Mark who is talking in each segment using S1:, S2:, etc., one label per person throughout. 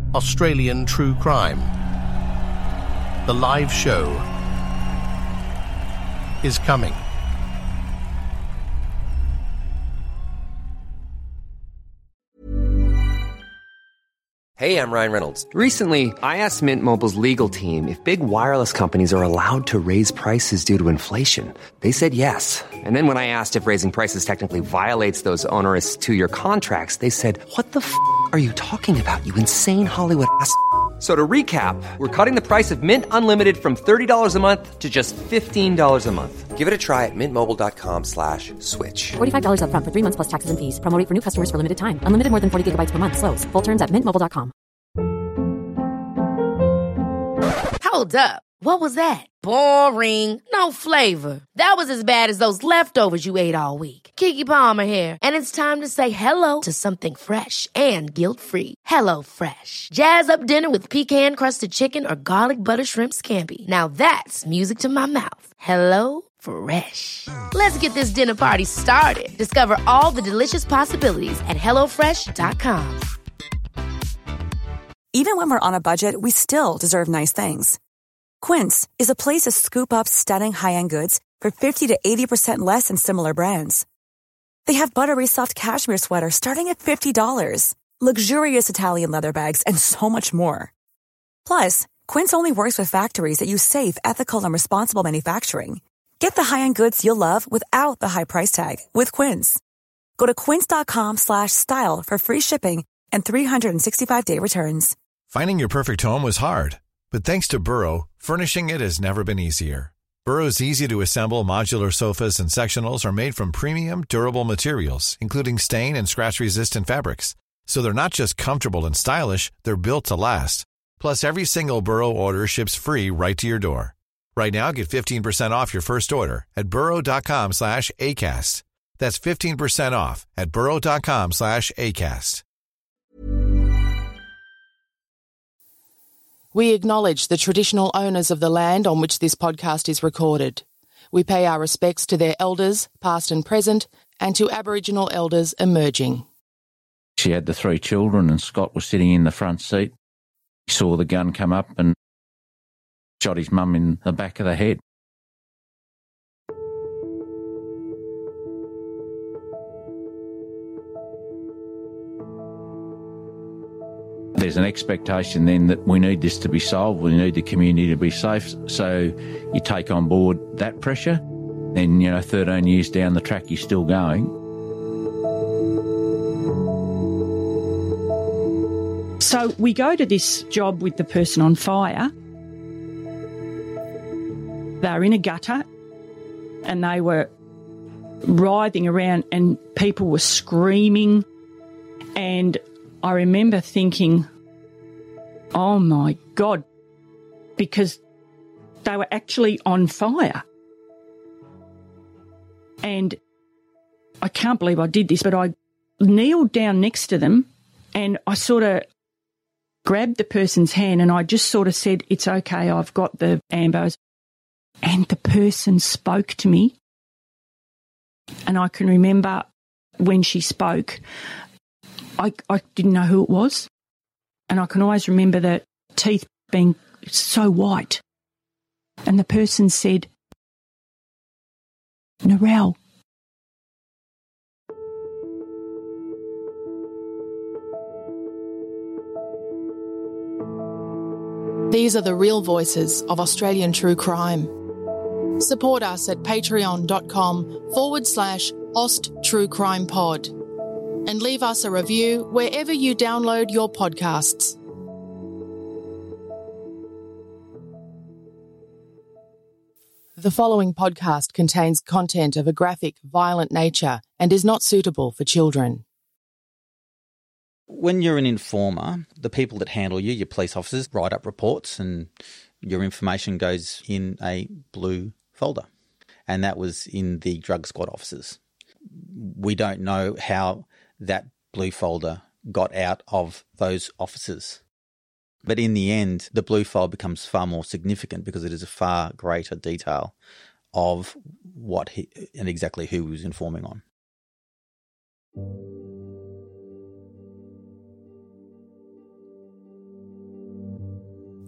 S1: Australian True Crime. The live show is coming.
S2: Hey, I'm Ryan Reynolds. Recently, I asked Mint Mobile's legal team if big wireless companies are allowed to raise prices due to inflation. They said yes. And then when I asked if raising prices technically violates those onerous two-year contracts, they said, "What the f*** are you talking about, you insane Hollywood ass?" So to recap, we're cutting the price of Mint Unlimited from $30 a month to just $15 a month. Give it a try at mintmobile.com/switch.
S3: $45 up front for 3 months plus taxes and fees. Promo rate for new customers for limited time. Unlimited more than 40 gigabytes per month. Slows full terms at mintmobile.com.
S4: Hold up. What was that? Boring. No flavor. That was as bad as those leftovers you ate all week. Keke Palmer here. And it's time to say hello to something fresh and guilt-free. Hello Fresh. Jazz up dinner with pecan-crusted chicken or garlic butter shrimp scampi. Now that's music to my mouth. Hello Fresh. Let's get this dinner party started. Discover all the delicious possibilities at hellofresh.com.
S5: Even when we're on a budget, we still deserve nice things. Quince is a place to scoop up stunning high-end goods for 50 to 80% less than similar brands. They have buttery soft cashmere sweaters starting at $50, luxurious Italian leather bags, and so much more. Plus, Quince only works with factories that use safe, ethical, and responsible manufacturing. Get the high-end goods you'll love without the high price tag with Quince. Go to quince.com/style for free shipping and 365-day returns.
S6: Finding your perfect home was hard, but thanks to Burrow, furnishing it has never been easier. Burrow's easy-to-assemble modular sofas and sectionals are made from premium, durable materials, including stain and scratch-resistant fabrics. So they're not just comfortable and stylish, they're built to last. Plus, every single Burrow order ships free right to your door. Right now, get 15% off your first order at burrow.com/ACAST. That's 15% off at burrow.com/ACAST.
S7: We acknowledge the traditional owners of the land on which this podcast is recorded. We pay our respects to their elders, past and present, and to Aboriginal elders emerging.
S8: She had the 3 children and Scott was sitting in the front seat. He saw the gun come up and shot his mum in the back of the head. There's an expectation then that we need this to be solved, we need the community to be safe, so you take on board that pressure, and 13 years down the track you're still going.
S9: So we go to this job with the person on fire. They're in a gutter and they were writhing around and people were screaming, and I remember thinking, oh my God, because they were actually on fire. And I can't believe I did this, but I kneeled down next to them and I sort of grabbed the person's hand and I just sort of said, "It's okay, I've got the ambos." And the person spoke to me. And I can remember when she spoke, I didn't know who it was. And I can always remember the teeth being so white. And the person said, "Narelle."
S7: These are the real voices of Australian true crime. Support us at patreon.com/AustTrueCrimePod and leave us a review wherever you download your podcasts. The following podcast contains content of a graphic, violent nature and is not suitable for children.
S10: When you're an informer, the people that handle you, your police officers, write up reports and your information goes in a blue folder. And that was in the drug squad officers. We don't know how that blue folder got out of those officers. But in the end, the blue folder becomes far more significant because it is a far greater detail of what he and exactly who he was informing on.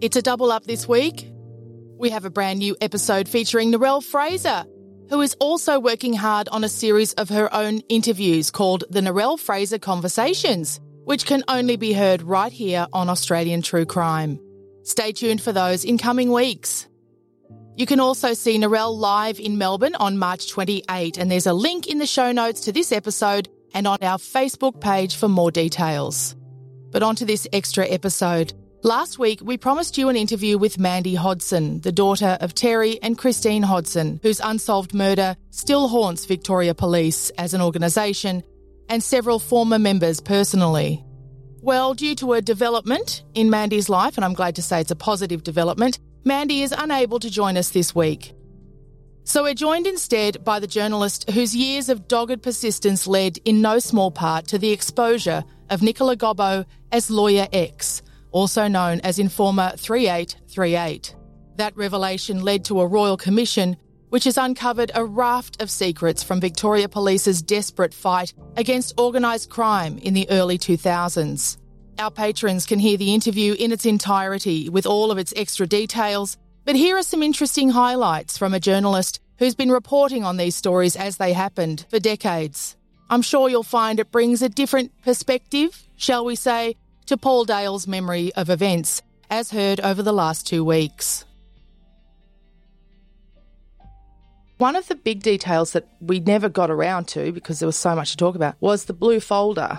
S7: It's a double up this week. We have a brand new episode featuring Narelle Fraser, who is also working hard on a series of her own interviews called The Narelle Fraser Conversations, which can only be heard right here on Australian True Crime. Stay tuned for those in coming weeks. You can also see Narelle live in Melbourne on March 28, and there's a link in the show notes to this episode and on our Facebook page for more details. But on to this extra episode. Last week, we promised you an interview with Mandy Hodson, the daughter of Terry and Christine Hodson, whose unsolved murder still haunts Victoria Police as an organisation and several former members personally. Well, due to a development in Mandy's life, and I'm glad to say it's a positive development, Mandy is unable to join us this week. So we're joined instead by the journalist whose years of dogged persistence led in no small part to the exposure of Nicola Gobbo as Lawyer X, also known as Informer 3838. That revelation led to a royal commission which has uncovered a raft of secrets from Victoria Police's desperate fight against organised crime in the early 2000s. Our patrons can hear the interview in its entirety with all of its extra details, but here are some interesting highlights from a journalist who's been reporting on these stories as they happened for decades. I'm sure you'll find it brings a different perspective, shall we say, to Paul Dale's memory of events, as heard over the last 2 weeks. One of the big details that we never got around to, because there was so much to talk about, was the blue folder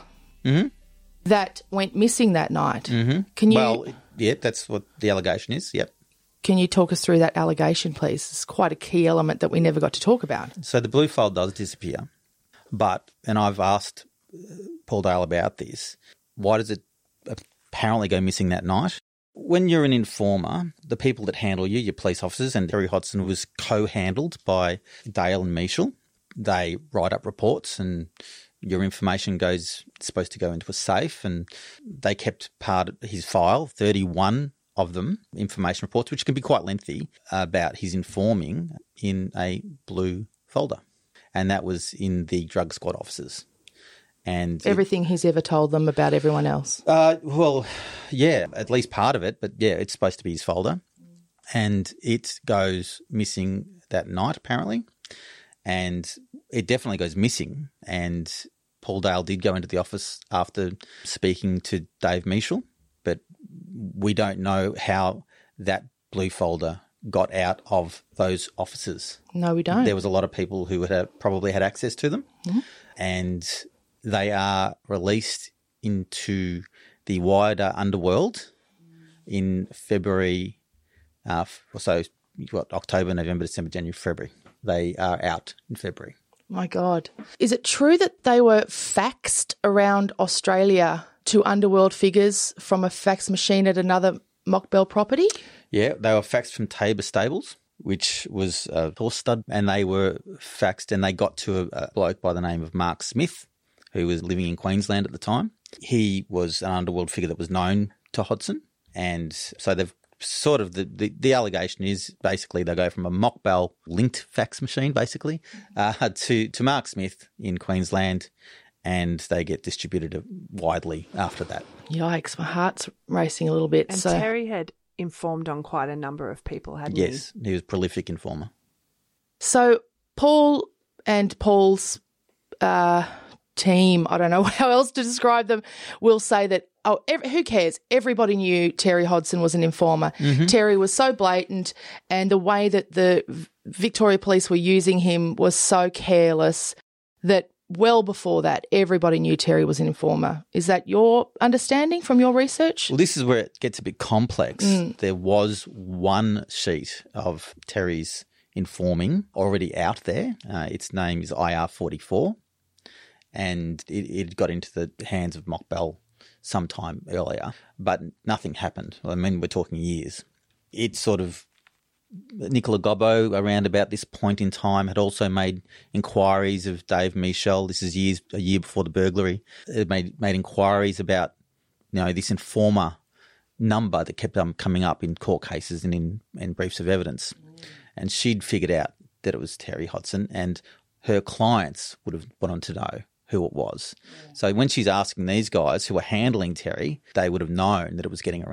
S7: that went missing that night. Can you?
S10: Well, yeah, that's what the allegation is, yep.
S7: Can you talk us through that allegation, please? It's quite a key element that we never got to talk about.
S10: So the blue folder does disappear, but, and I've asked Paul Dale about this, why does it apparently go missing that night? When you're an informer, the people that handle you, your police officers, and Terry Hodson was co-handled by Dale and Michel. They write up reports and your information goes, it's supposed to go into a safe, and they kept part of his file, 31 of them, information reports, which can be quite lengthy, about his informing in a blue folder. And that was in the drug squad offices. And
S7: everything he's ever told them about everyone else.
S10: Well, yeah, at least part of it, but yeah, it's supposed to be his folder. And it goes missing that night, apparently. And it definitely goes missing. And Paul Dale did go into the office after speaking to Dave Michel, but we don't know how that blue folder got out of those offices.
S7: No, we don't.
S10: There was a lot of people who probably had access to them. And they are released into the wider underworld in February, so you've got October, November, December, January, February. They are out in February.
S7: My God. Is it true that they were faxed around Australia to underworld figures from a fax machine at another Mockbell property?
S10: Yeah, they were faxed from Tabor Stables, which was a horse stud, and they were faxed and they got to a bloke by the name of Mark Smith, who was living in Queensland at the time. He was an underworld figure that was known to Hodson. And so they've sort of, the allegation is basically they go from a Mockbell linked fax machine, basically, to Mark Smith in Queensland, and they get distributed widely after that.
S7: Yikes, my heart's racing a little bit.
S11: And Terry had informed on quite a number of people, hadn't he?
S10: Yes, he was a prolific informer.
S7: So Paul and Paul's team, I don't know how else to describe them, will say that, who cares? Everybody knew Terry Hodson was an informer. Terry was so blatant, and the way that the Victoria Police were using him was so careless that well before that, everybody knew Terry was an informer. Is that your understanding from your research?
S10: Well, this is where it gets a bit complex. There was one sheet of Terry's informing already out there. Its name is IR44. And it got into the hands of Mockbell sometime earlier, but nothing happened. I mean, we're talking years. It sort of, Nicola Gobbo around about this point in time had also made inquiries of Dave Michel. This is a year before the burglary. It made inquiries about, this informer number that kept coming up in court cases and in briefs of evidence. And she'd figured out that it was Terry Hodson, and her clients would have wanted to know who it was. So when she's asking these guys who were handling Terry, they would have known that it was getting around.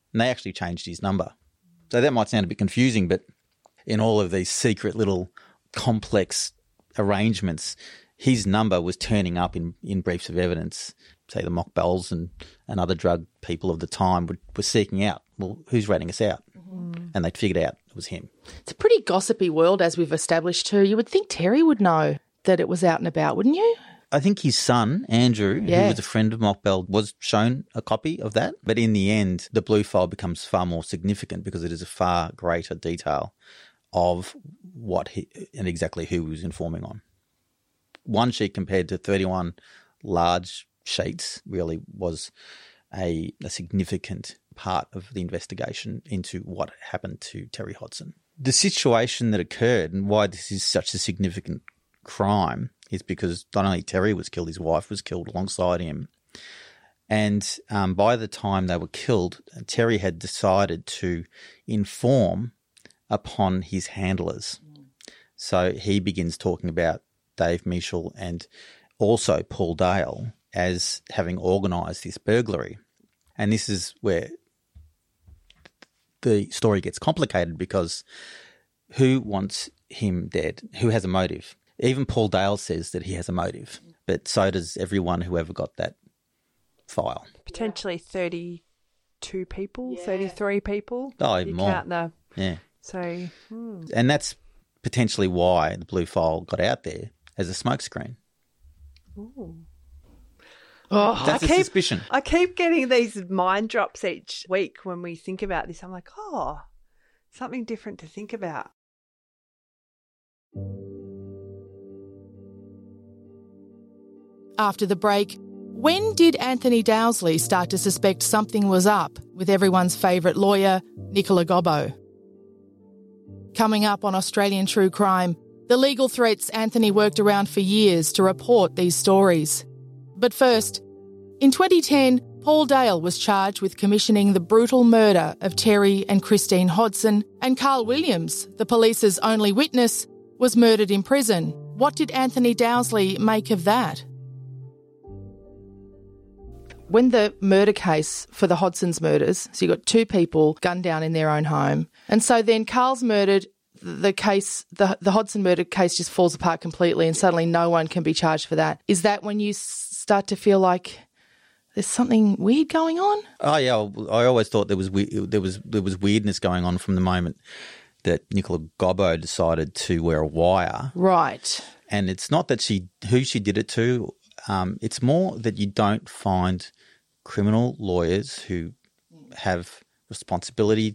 S10: And they actually changed his number. So that might sound a bit confusing, but in all of these secret little complex arrangements, his number was turning up in briefs of evidence. Say the mock bells and other drug people of the time were seeking out, well, who's ratting us out? And they'd figured out it was him.
S7: It's a pretty gossipy world, as we've established too. You would think Terry would know that it was out and about, wouldn't you?
S10: I think his son, Andrew, who was a friend of Mockbell, was shown a copy of that. But in the end, the blue file becomes far more significant because it is a far greater detail of what and exactly who he was informing on. One sheet compared to 31 large sheets really was a significant part of the investigation into what happened to Terry Hodson. The situation that occurred and why this is such a significant crime is because not only Terry was killed, his wife was killed alongside him. And by the time they were killed, Terry had decided to inform upon his handlers. So he begins talking about Dave Michel and also Paul Dale as having organised this burglary. And this is where the story gets complicated because who wants him dead? Who has a motive? Even Paul Dale says that he has a motive, but so does everyone who ever got that file.
S11: Potentially 32 people, 33 people.
S10: Oh, even more.
S11: Count the,
S10: yeah.
S11: So,
S10: And that's potentially why the blue file got out there as a smokescreen.
S11: ooh.
S10: Oh, that's a suspicion.
S11: I keep getting these mind drops each week when we think about this. I'm like, something different to think about.
S7: After the break, when did Anthony Dowsley start to suspect something was up with everyone's favourite lawyer, Nicola Gobbo? Coming up on Australian True Crime, the legal threats Anthony worked around for years to report these stories. But first, in 2010, Paul Dale was charged with commissioning the brutal murder of Terry and Christine Hodson, and Carl Williams, the police's only witness, was murdered in prison. What did Anthony Dowsley make of that? When the murder case for the Hodson's murders, so you got two people gunned down in their own home, and so then Carl's murdered, the case, the Hodson murder case just falls apart completely and suddenly no one can be charged for that. Is that when you start to feel like there's something weird going on?
S10: Oh yeah, I always thought there was weirdness going on from the moment that Nicola Gobbo decided to wear a wire.
S7: Right.
S10: And it's not that who she did it to. It's more that you don't find criminal lawyers who have responsibility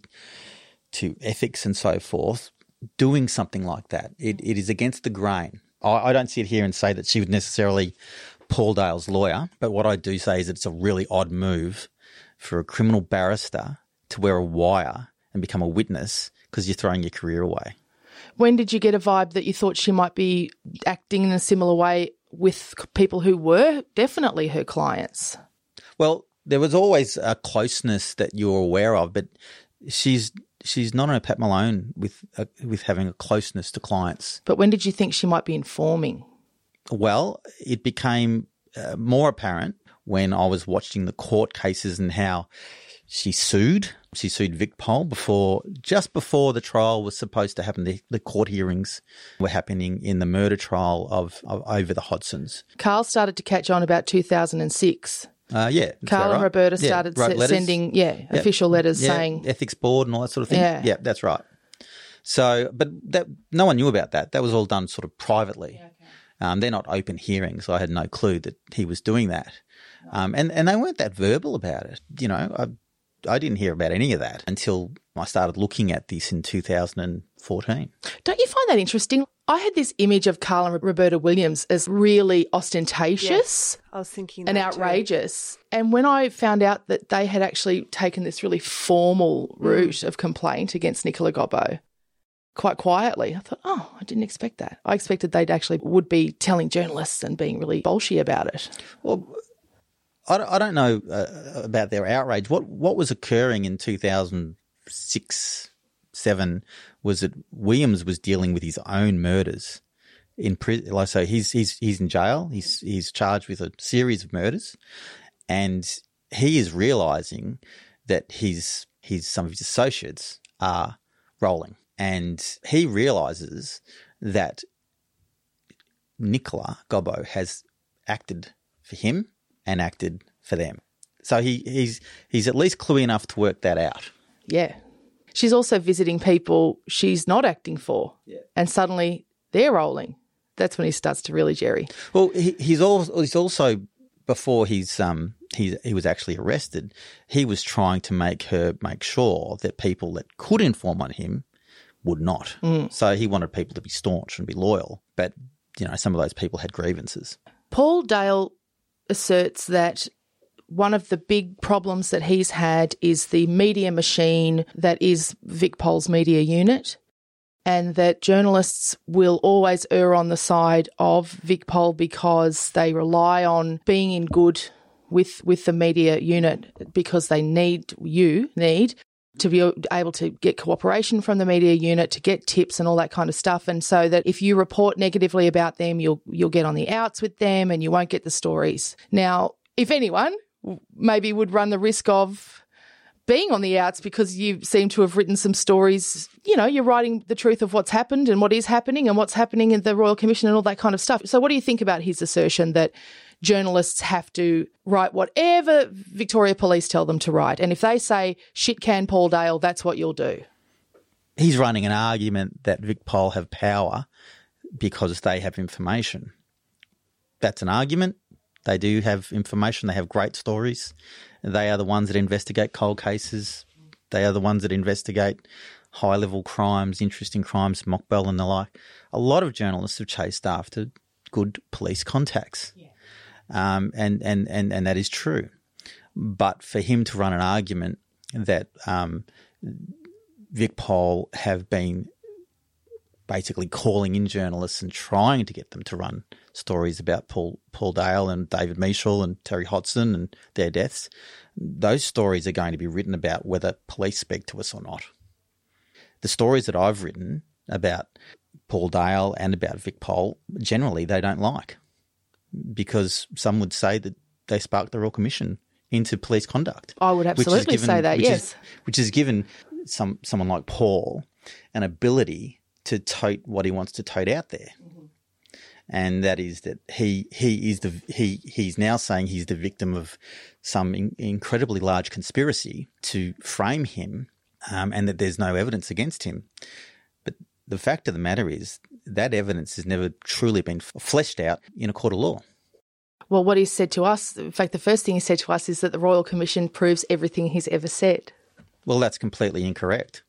S10: to ethics and so forth doing something like that. It is against the grain. I don't sit here and say that she was necessarily Paul Dale's lawyer, but what I do say is it's a really odd move for a criminal barrister to wear a wire and become a witness because you're throwing your career away.
S7: When did you get a vibe that you thought she might be acting in a similar way with people who were definitely her clients?
S10: Well, there was always a closeness that you were aware of, but she's not on a Pat Malone with having a closeness to clients.
S7: But when did you think she might be informing?
S10: Well, it became more apparent when I was watching the court cases and how she sued. She sued Vicpol just before the trial was supposed to happen. The court hearings were happening in the murder trial of over the Hodsons.
S7: Carl started to catch on about 2006.
S10: Yeah.
S7: Carl and Roberta started sending official letters saying
S10: ethics board and all that sort of thing.
S7: Yeah,
S10: that's right. So, but no one knew about that. That was all done sort of privately. Yeah, okay. They're not open hearings, so I had no clue that he was doing that. No. And they weren't that verbal about it. You know, I didn't hear about any of that until I started looking at this in 2014.
S7: Don't you find that interesting? I had this image of Carl and Roberta Williams as really ostentatious.
S11: Yes, I was thinking
S7: and outrageous. Too. And when I found out that they had actually taken this really formal route of complaint against Nicola Gobbo, quite quietly, I thought, I didn't expect that. I expected they'd actually would be telling journalists and being really bolshy about it.
S10: Well, I don't know about their outrage. What was occurring in 2006, 2007 was that Williams was dealing with his own murders in prison. So he's in jail. He's charged with a series of murders, and he is realising that his some of his associates are rolling. And he realises that Nicola Gobbo has acted for him and acted for them. So he's at least cluey enough to work that out.
S7: Yeah. She's also visiting people she's not acting for, and suddenly they're rolling. That's when he starts to really jerry.
S10: Well, he's also before he was actually arrested, he was trying to make sure that people that could inform on him would not. So he wanted people to be staunch and be loyal, but some of those people had grievances.
S7: Paul Dale asserts that one of the big problems that he's had is the media machine that is VicPol's media unit, and that journalists will always err on the side of VicPol because they rely on being in good with the media unit because they need to be able to get cooperation from the media unit, to get tips and all that kind of stuff. And so that if you report negatively about them, you'll get on the outs with them and you won't get the stories. Now, if anyone maybe would run the risk of being on the outs because you seem to have written some stories, you're writing the truth of what's happened and what is happening and what's happening in the Royal Commission and all that kind of stuff. So what do you think about his assertion that journalists have to write whatever Victoria Police tell them to write, and if they say, shit can Paul Dale, that's what you'll do?
S10: He's running an argument that VicPol have power because they have information. That's an argument. They do have information. They have great stories. They are the ones that investigate cold cases. They are the ones that investigate high-level crimes, interesting crimes, Mockbell and the like. A lot of journalists have chased after good police contacts. Yeah. And that is true. But for him to run an argument that VicPol have been basically calling in journalists and trying to get them to run stories about Paul Dale and David Michel and Terry Hodgson and their deaths, those stories are going to be written about whether police speak to us or not. The stories that I've written about Paul Dale and about VicPol, generally they don't like, because some would say that they sparked the Royal Commission into police conduct.
S7: I would absolutely say that, yes.
S10: Which has given someone like Paul an ability to tote what he wants to tote out there. Mm-hmm. And that is that he's now saying he's the victim of some incredibly large conspiracy to frame him, and that there's no evidence against him. But the fact of the matter is that evidence has never truly been fleshed out in a court of law.
S7: Well, what he said to us, in fact, the first thing he said to us is that the Royal Commission proves everything he's ever said.
S10: Well, that's completely incorrect.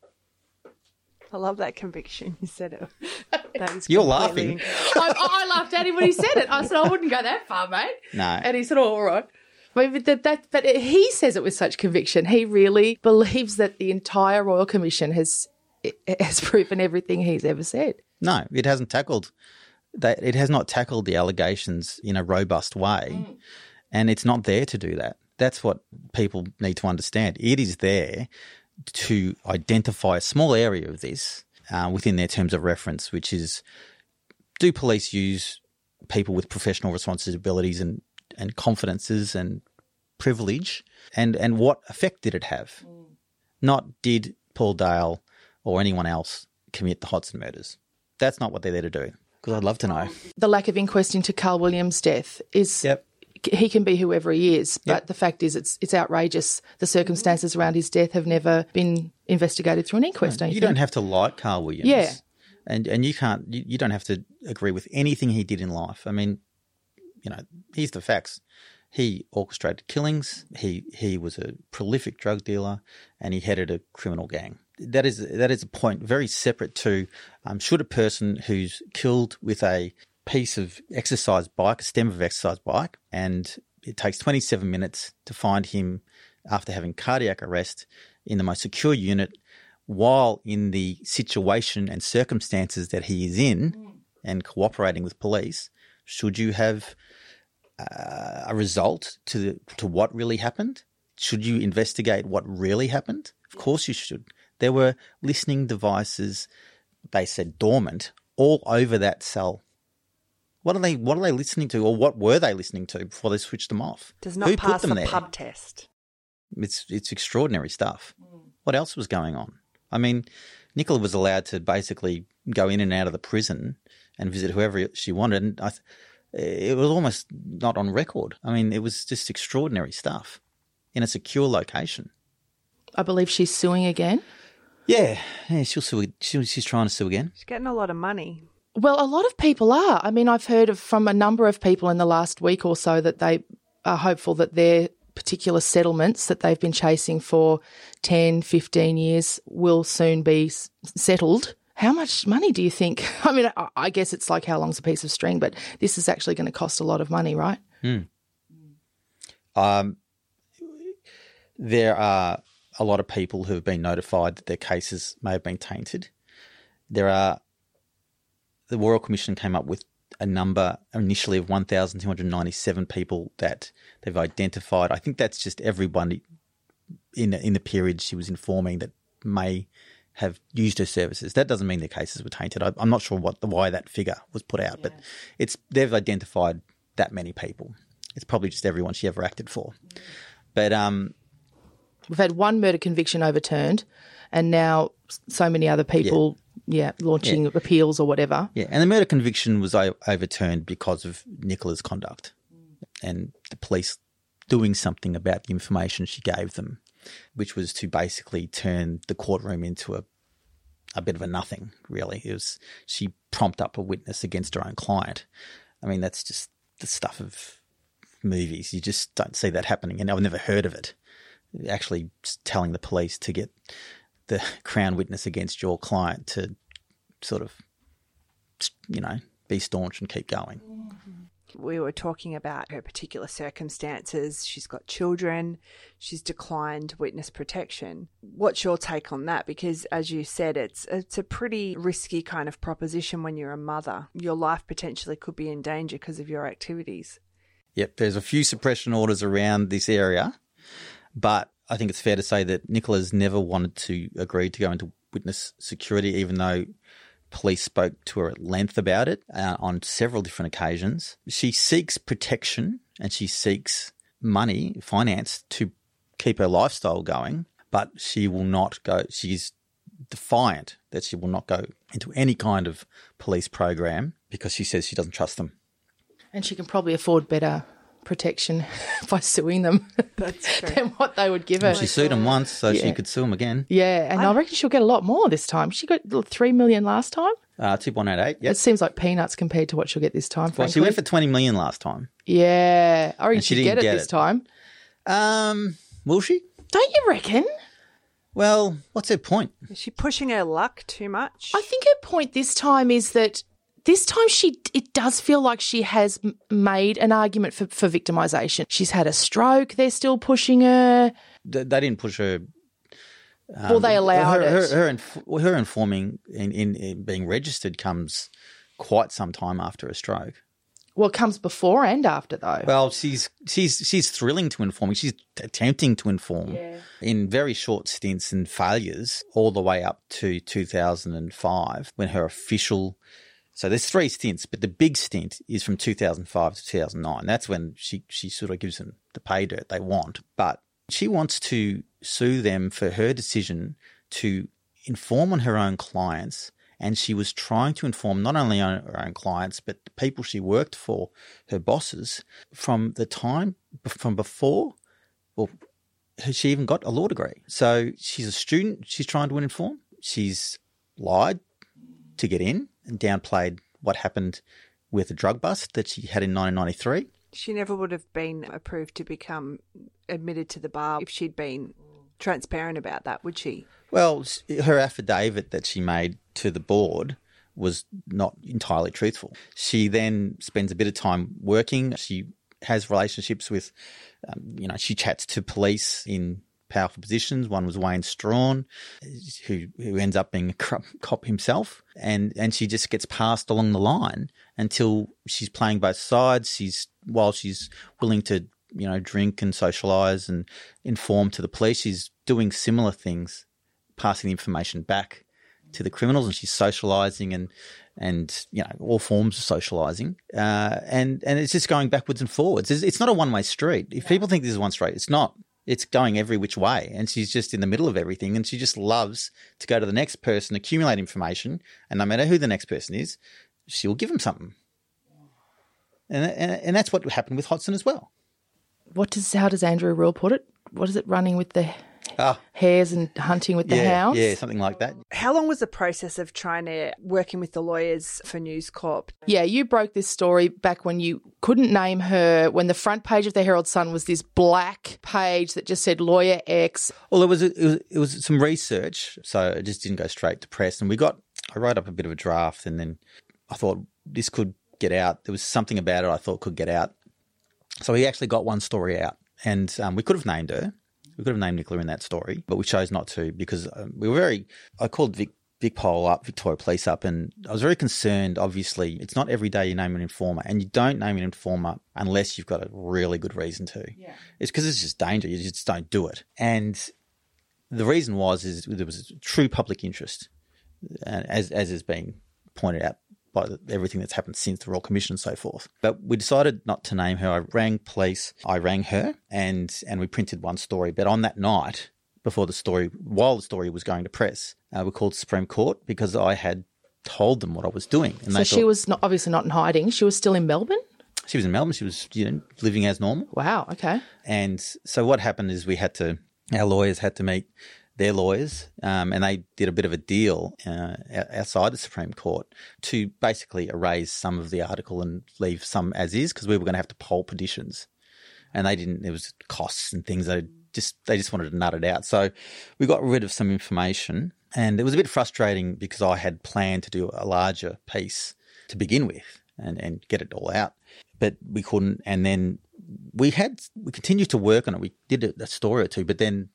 S11: I love that conviction you said it. That is
S10: You're laughing.
S7: I laughed at him when he said it. I said, I wouldn't go that far, mate.
S10: No.
S7: And he said, all right. But he says it with such conviction. He really believes that the entire Royal Commission has proven everything he's ever said.
S10: No, it hasn't tackled that. It has not tackled the allegations in a robust way, and it's not there to do that. That's what people need to understand. It is there to identify a small area of this within their terms of reference, which is, do police use people with professional responsibilities and confidences and privilege, and what effect did it have? Not did Paul Dale or anyone else commit the Hodgson murders. That's not what they're there to do, because I'd love to know.
S7: The lack of inquest into Carl Williams' death is he can be whoever he is, but the fact is it's outrageous. The circumstances around his death have never been investigated through an inquest, don't you think?
S10: Don't have to like Carl Williams.
S7: Yeah.
S10: And you don't have to agree with anything he did in life. I mean, here's the facts. He orchestrated killings. He was a prolific drug dealer, and he headed a criminal gang. That is a point very separate to should a person who's killed with a piece of exercise bike, a stem of exercise bike, and it takes 27 minutes to find him after having cardiac arrest in the most secure unit, while in the situation and circumstances that he is in and cooperating with police, should you have a result to what really happened? Should you investigate what really happened? Of course you should. There were listening devices, they said dormant, all over that cell. What are they listening to, or what were they listening to before they switched them off?
S11: Does not pass the pub test.
S10: It's extraordinary stuff. What else was going on? I mean, Nicola was allowed to basically go in and out of the prison and visit whoever she wanted. And it was almost not on record. I mean, it was just extraordinary stuff in a secure location.
S7: I believe she's suing again.
S10: Yeah, she'll sue. She's trying to sue again.
S11: She's getting a lot of money.
S7: Well, a lot of people are. I mean, I've heard from a number of people in the last week or so that they are hopeful that their particular settlements that they've been chasing for 10, 15 years will soon be settled. How much money do you think? I mean, I guess it's like how long's a piece of string, but this is actually going to cost a lot of money, right?
S10: There are a lot of people who have been notified that their cases may have been tainted. The Royal Commission came up with a number initially of 1,297 people that they've identified. I think that's just everybody in the period she was informing that may have used her services. That doesn't mean their cases were tainted. I'm not sure why that figure was put out, but they've identified that many people. It's probably just everyone she ever acted for. But
S7: we've had one murder conviction overturned, and now so many other people, launching appeals or whatever.
S10: Yeah, and the murder conviction was overturned because of Nicola's conduct and the police doing something about the information she gave them, which was to basically turn the courtroom into a bit of a nothing, really. She propped up a witness against her own client. I mean, that's just the stuff of movies. You just don't see that happening, and I've never heard of it. Actually telling the police to get the Crown witness against your client to sort of, be staunch and keep going.
S11: We were talking about her particular circumstances. She's got children. She's declined witness protection. What's your take on that? Because as you said, it's a pretty risky kind of proposition when you're a mother. Your life potentially could be in danger because of your activities.
S10: Yep, there's a few suppression orders around this area, but I think it's fair to say that Nicola's never wanted to agree to go into witness security, even though police spoke to her at length about it on several different occasions. She seeks protection and she seeks money, finance, to keep her lifestyle going, but she will not go. She's defiant that she will not go into any kind of police program because she says she doesn't trust them.
S7: And she can probably afford better protection by suing them than what they would give her.
S10: Well, she sued them once, so she could sue them again.
S7: Yeah, and I reckon she'll get a lot more this time. She got $3 million last time.
S10: 2.88, yeah.
S7: It seems like peanuts compared to what she'll get this time, frankly.
S10: Well, she went for $20 million last time.
S7: Yeah, I reckon she'll get it this time.
S10: Will she?
S7: Don't you reckon?
S10: Well, what's her point?
S11: Is she pushing her luck too much?
S7: I think her point this time is that this time it does feel like she has made an argument for victimisation. She's had a stroke. They're still pushing her.
S10: They didn't push her.
S7: Well, they allowed it.
S10: Her informing in being registered comes quite some time after a stroke.
S7: Well, it comes before and after, though.
S10: Well, she's thrilling to informing. She's attempting to inform in very short stints and failures all the way up to 2005 when her official. So there's 3 stints, but the big stint is from 2005 to 2009. That's when she sort of gives them the pay dirt they want. But she wants to sue them for her decision to inform on her own clients, and she was trying to inform not only on her own clients but the people she worked for, her bosses, from the time from before, well, she even got a law degree. So she's a student. She's trying to inform. She's lied to get in and downplayed what happened with a drug bust that she had in 1993.
S11: She never would have been approved to become admitted to the bar if she'd been transparent about that, would she?
S10: Well, her affidavit that she made to the board was not entirely truthful. She then spends a bit of time working. She has relationships with, she chats to police in powerful positions. One was Wayne Strawn, who ends up being a cop himself, and she just gets passed along the line until she's playing both sides. While she's willing to, drink and socialise and inform to the police, she's doing similar things, passing the information back to the criminals, and she's socialising and all forms of socialising, and it's just going backwards and forwards. It's not a one-way street. If people think this is one street, it's not. It's going every which way, and she's just in the middle of everything, and she just loves to go to the next person, accumulate information, and no matter who the next person is, she'll give them something. And that's what happened with Hodgson as well.
S7: How does Andrew Rule put it? What is it, running with the hares and hunting with the hounds?
S10: Yeah, something like that.
S11: How long was the process of working with the lawyers for News Corp?
S7: Yeah, you broke this story back when you couldn't name her, when the front page of the Herald Sun was this black page that just said Lawyer X.
S10: Well, it was some research, so it just didn't go straight to press. And I wrote up a bit of a draft, and then I thought this could get out. There was something about it I thought could get out. So we actually got one story out, and we could have named her. We could have named Nicola in that story, but we chose not to because I called Victoria Police up, and I was very concerned. Obviously, it's not every day you name an informer, and you don't name an informer unless you've got a really good reason to. Yeah. It's because it's just danger. You just don't do it. And the reason is there was a true public interest, as has been pointed out by everything that's happened since the Royal Commission and so forth. But we decided not to name her. I rang police. I rang her and we printed one story. But on that night, while the story was going to press, we called the Supreme Court because I had told them what I was doing. And
S7: so she was obviously not in hiding. She was still in Melbourne?
S10: She was in Melbourne. She was living as normal.
S7: Wow, okay.
S10: And so what happened is our lawyers had to meet their lawyers, and they did a bit of a deal outside the Supreme Court to basically erase some of the article and leave some as is, because we were going to have to poll petitions, and they didn't. There was costs and things. They just wanted to nut it out. So we got rid of some information, and it was a bit frustrating because I had planned to do a larger piece to begin with and get it all out, but we couldn't. And then we continued to work on it. We did a story or two, but then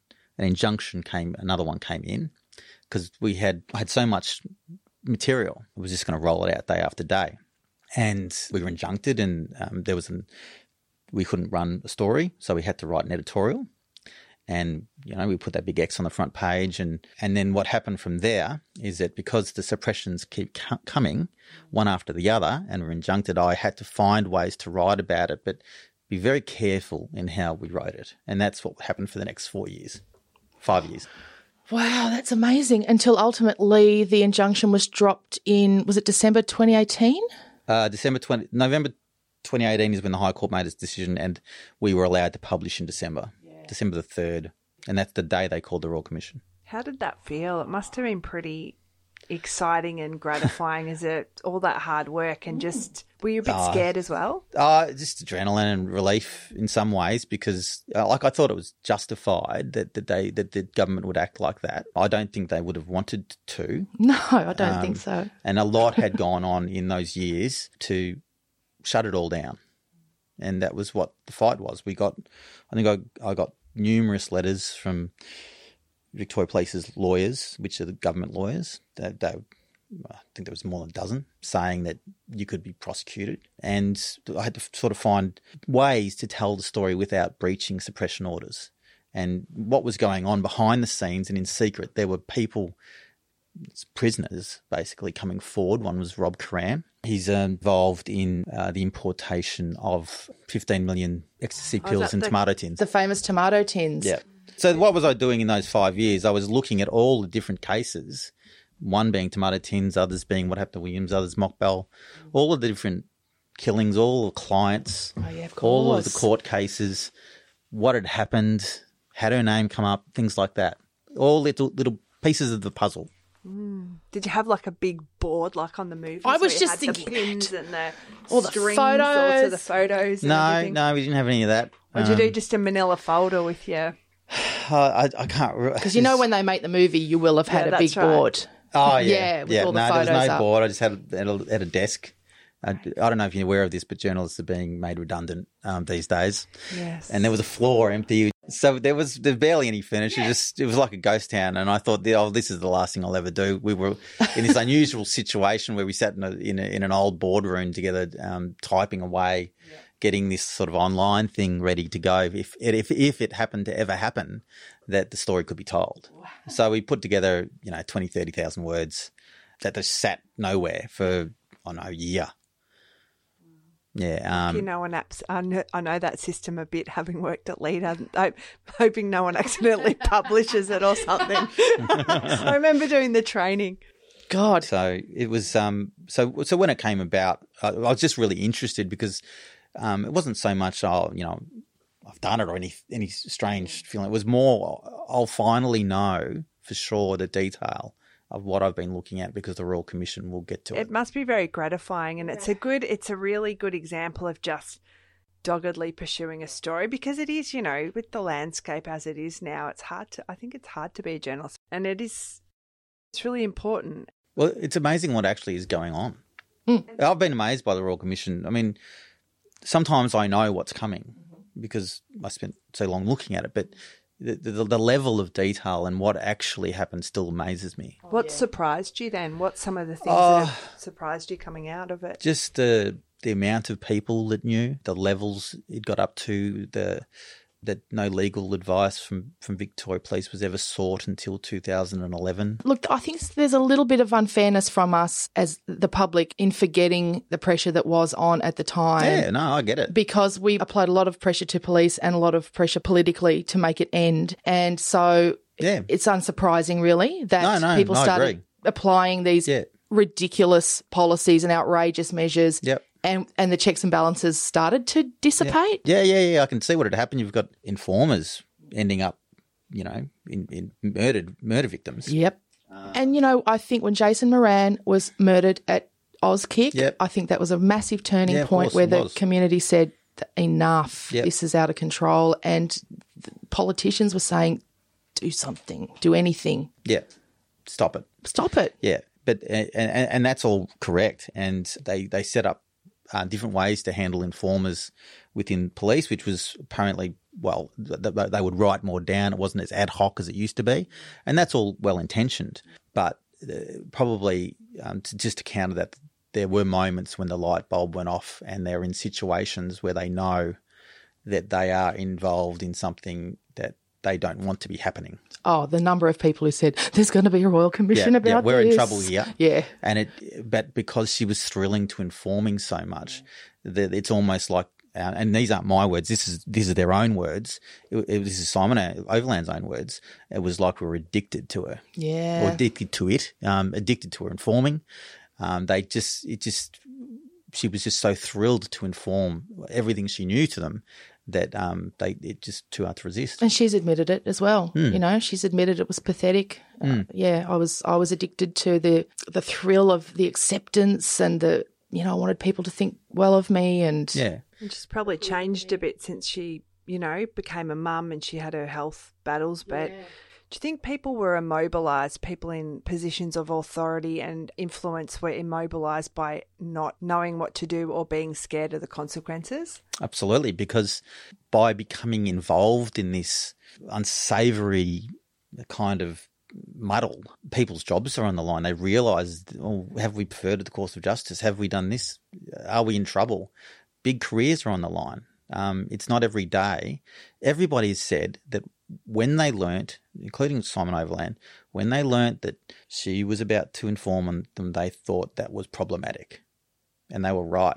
S10: another one came in because I had so much material. I was just going to roll it out day after day. And we were injuncted, and we couldn't run a story, so we had to write an editorial. And, we put that big X on the front page. And then what happened from there is that because the suppressions keep coming one after the other and we're injuncted, I had to find ways to write about it, but be very careful in how we wrote it. And that's what happened for the next 5 years.
S7: Wow, that's amazing. Until ultimately the injunction was dropped in, was it December 2018?
S10: November 2018 is when the High Court made its decision, and we were allowed to publish in December, December the 3rd. And that's the day they called the Royal Commission. How
S11: did that feel? It must have been pretty exciting and gratifying. Is it all that hard work, and just were you a bit scared as well?
S10: Just adrenaline and relief in some ways, because I thought it was justified that the government would act like that. I don't think they would have wanted to.
S7: No, I don't think so.
S10: And a lot had gone on in those years to shut it all down, and that was what the fight was. I got numerous letters from Victoria Police's lawyers, which are the government lawyers. I think there was more than a dozen, saying that you could be prosecuted. And I had to sort of find ways to tell the story without breaching suppression orders. And what was going on behind the scenes and in secret, there were people, prisoners basically, coming forward. One was Rob Karam. He's involved in the importation of 15 million ecstasy pills in tomato tins.
S7: The famous tomato tins.
S10: Yeah. So what was I doing in those 5 years? I was looking at all the different cases, one being tomato tins, others being what happened to Williams, others Mockbell, all of the different killings, all the clients, all of the court cases, what had happened, had her name come up, things like that. All little pieces of the puzzle.
S11: Did you have like a big board like on the movie?
S7: I was just thinking
S11: the pins and
S7: all
S11: the
S7: strings,
S11: photos.
S7: all
S11: the photos.
S10: No, we didn't have any of that.
S11: Or did you do just a manila folder with your...
S10: I can't remember.
S7: Because when they make the movie, you will have had a big board.
S10: Oh, yeah.
S7: With all the photos
S10: there was no
S7: up.
S10: board. I just had a desk. I don't know if you're aware of this, but journalists are being made redundant these days.
S11: Yes.
S10: And there was a floor empty. So there's barely any furniture. It was like a ghost town. And I thought, this is the last thing I'll ever do. We were in this unusual situation where we sat in an old boardroom together, typing away, getting this sort of online thing ready to go if it happened to ever happen, that the story could be told. Wow. So we put together, 20, 30,000 words that just sat nowhere for, a year. Yeah.
S11: I know that system a bit, having worked at Lead. I'm hoping no one accidentally publishes it or something. I remember doing the training.
S9: God.
S10: So it was so when it came about, I was just really interested because it wasn't so much I've done it or any strange feeling. It was more I'll finally know for sure the detail of what I've been looking at because the Royal Commission will get to it.
S11: It must be very gratifying, and it's a really good example of just doggedly pursuing a story, because it is, with the landscape as it is now, I think it's hard to be a journalist, and it's really important.
S10: Well, it's amazing what actually is going on. I've been amazed by the Royal Commission. I mean, sometimes I know what's coming because I spent so long looking at it, but the level of detail and what actually happened still amazes me.
S11: What surprised you then? What's some of the things that have surprised you coming out of it?
S10: Just the amount of people that knew, the levels it got up to, that no legal advice from Victoria Police was ever sought until 2011.
S7: Look, I think there's a little bit of unfairness from us as the public in forgetting the pressure that was on at the time.
S10: Yeah, no, I get it.
S7: Because we applied a lot of pressure to police and a lot of pressure politically to make it end. And so it's unsurprising, really, that people started applying these ridiculous policies and outrageous measures.
S10: Yep.
S7: And the checks and balances started to dissipate.
S10: Yeah. I can see what had happened. You've got informers ending up, in murder victims.
S7: Yep. And, I think when Jason Moran was murdered at Auskick, I think that was a massive turning point where the community said, enough, this is out of control. And politicians were saying, do something, do anything.
S10: Yeah, stop it.
S7: Stop it.
S10: Yeah, but and that's all correct. And they set up different ways to handle informers within police, which was apparently, they would write more down. It wasn't as ad hoc as it used to be. And that's all well-intentioned. But probably just to counter that, there were moments when the light bulb went off and they're in situations where they know that they are involved in something that they don't want to be happening.
S7: Oh, the number of people who said, there's going to be a Royal Commission about
S10: we're
S7: this.
S10: in trouble here.
S7: Yeah.
S10: But because she was thrilling to informing so much, that it's almost like, and these aren't my words, these are their own words. This is Simon Overland's own words. It was like we were addicted to her.
S7: Yeah.
S10: Or addicted to it, addicted to her informing. She was just so thrilled to inform everything she knew to them that it just too hard to resist. And
S7: she's admitted it as well. She's admitted it was pathetic. I was addicted to the thrill of the acceptance and I wanted people to think well of me and
S11: she's probably changed a bit since she became a mum and she had her health battles. But do you think people were immobilised, people in positions of authority and influence were immobilised by not knowing what to do or being scared of the consequences?
S10: Absolutely, because by becoming involved in this unsavoury kind of muddle, people's jobs are on the line. They realise, have we perverted the course of justice? Have we done this? Are we in trouble? Big careers are on the line. It's not every day. Everybody has said that when they learnt, including Simon Overland, when they learnt that she was about to inform them, they thought that was problematic. And they were right.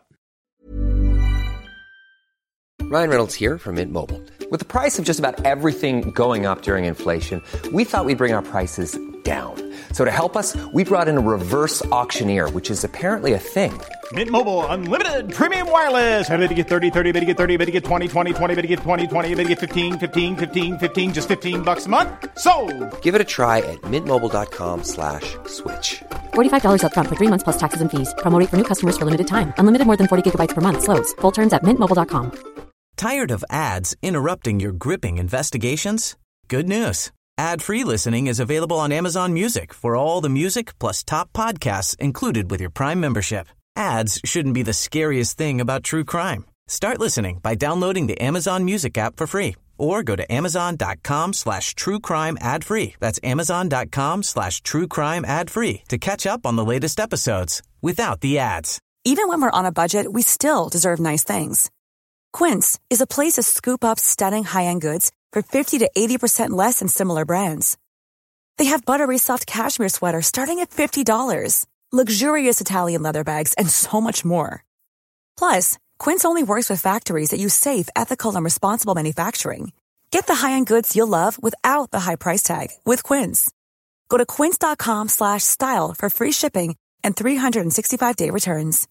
S2: Ryan Reynolds here from Mint Mobile. With the price of just about everything going up during inflation, we thought we'd bring our prices down. So to help us, we brought in a reverse auctioneer, which is apparently a thing.
S12: Mint Mobile Unlimited Premium Wireless. How to get 30, 30, bit to get 30, bit to get 20, 20, 20, bit to get 20, 20, bit to get 15, 15, 15, 15, just $15 a month? Sold!
S2: Give it a try at mintmobile.com/switch.
S3: $45 up front for 3 months plus taxes and fees. Promo rate for new customers for limited time. Unlimited more than 40 gigabytes per month. Slows full terms at mintmobile.com.
S13: Tired of ads interrupting your gripping investigations? Good news. Ad-free listening is available on Amazon Music for all the music plus top podcasts included with your Prime membership. Ads shouldn't be the scariest thing about true crime. Start listening by downloading the Amazon Music app for free or go to amazon.com/truecrime ad-free. That's amazon.com/truecrime ad-free to catch up on the latest episodes without the ads.
S5: Even when we're on a budget, we still deserve nice things. Quince is a place to scoop up stunning high-end goods for 50 to 80% less than similar brands. They have buttery soft cashmere sweaters starting at $50, luxurious Italian leather bags, and so much more. Plus, Quince only works with factories that use safe, ethical, and responsible manufacturing. Get the high-end goods you'll love without the high price tag with Quince. Go to quince.com/style for free shipping and 365-day returns.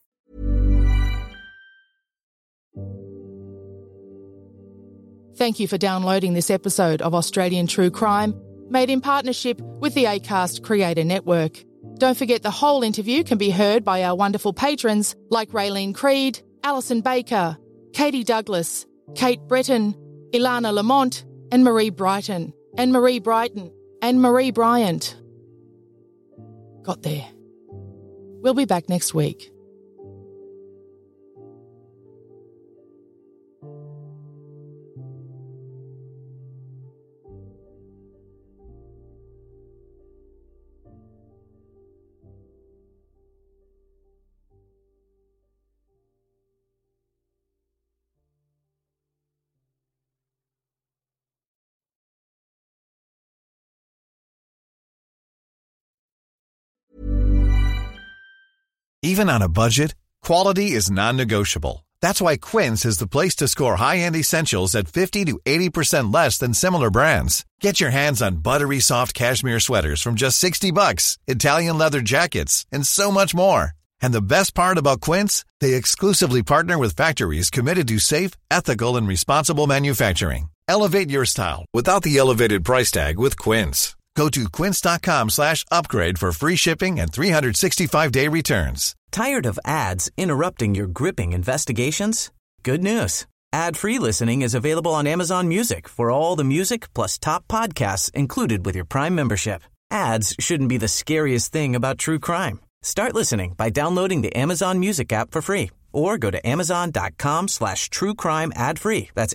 S7: Thank you for downloading this episode of Australian True Crime, made in partnership with the Acast Creator Network. Don't forget the whole interview can be heard by our wonderful patrons like Raylene Creed, Alison Baker, Katie Douglas, Kate Breton, Ilana Lamont, and Marie Brighton, and Marie Bryant. Got there. We'll be back next week.
S6: Even on a budget, quality is non-negotiable. That's why Quince is the place to score high-end essentials at 50 to 80% less than similar brands. Get your hands on buttery soft cashmere sweaters from just $60, Italian leather jackets, and so much more. And the best part about Quince, they exclusively partner with factories committed to safe, ethical, and responsible manufacturing. Elevate your style without the elevated price tag with Quince. Go to quince.com/upgrade for free shipping and 365-day returns.
S13: Tired of ads interrupting your gripping investigations? Good news. Ad-free listening is available on Amazon Music for all the music plus top podcasts included with your Prime membership. Ads shouldn't be the scariest thing about true crime. Start listening by downloading the Amazon Music app for free or go to amazon.com/truecrime ad-free. That's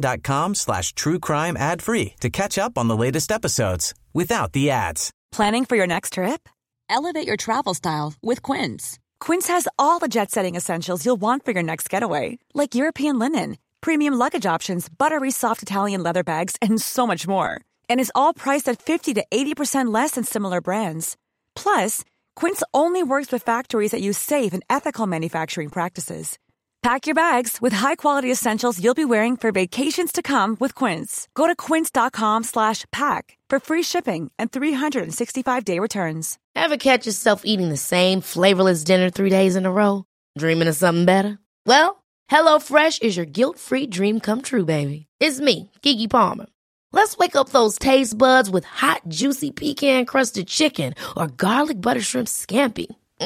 S13: amazon.com/truecrime ad-free to catch up on the latest episodes without the ads.
S5: Planning for your next trip?
S14: Elevate your travel style with Quince.
S5: Quince has all the jet-setting essentials you'll want for your next getaway, like European linen, premium luggage options, buttery soft Italian leather bags, and so much more. And is all priced at 50 to 80% less than similar brands. Plus, Quince only works with factories that use safe and ethical manufacturing practices. Pack your bags with high-quality essentials you'll be wearing for vacations to come with Quince. Go to quince.com/pack for free shipping and 365-day returns.
S4: Ever catch yourself eating the same flavorless dinner 3 days in a row? Dreaming of something better? Well, HelloFresh is your guilt-free dream come true, baby. It's me, Keke Palmer. Let's wake up those taste buds with hot, juicy pecan-crusted chicken or garlic butter shrimp scampi.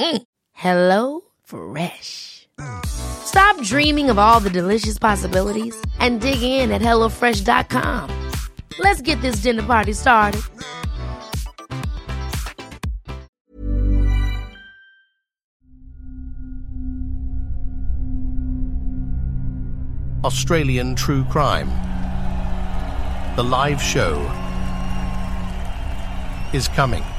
S4: Hello Fresh. Stop dreaming of all the delicious possibilities and dig in at HelloFresh.com. Let's get this dinner party started.
S1: Australian True Crime. The live show is coming.